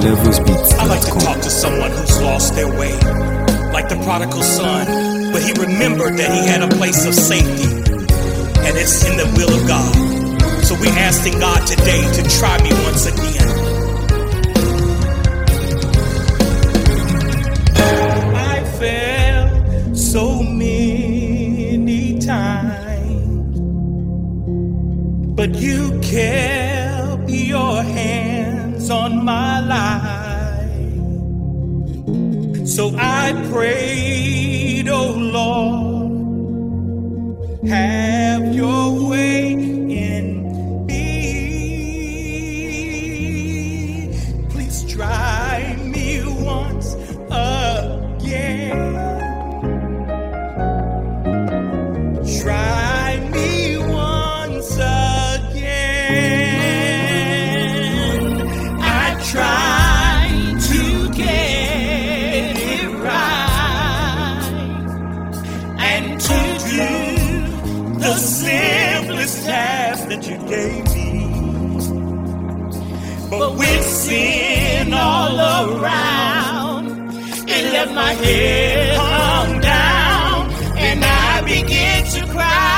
I like to talk to someone who's lost their way, like the prodigal son, but he remembered that he had a place of safety, and it's in the will of God. So we're asking God today to try me once again. I fell so many times, but you kept your hands on my life. So I prayed, oh Lord, have your way in me. Please try me once again. Try me once again. I tried to get it right and to do the simplest task that you gave me. But with sin all around, it left my head hung down, and I began to cry.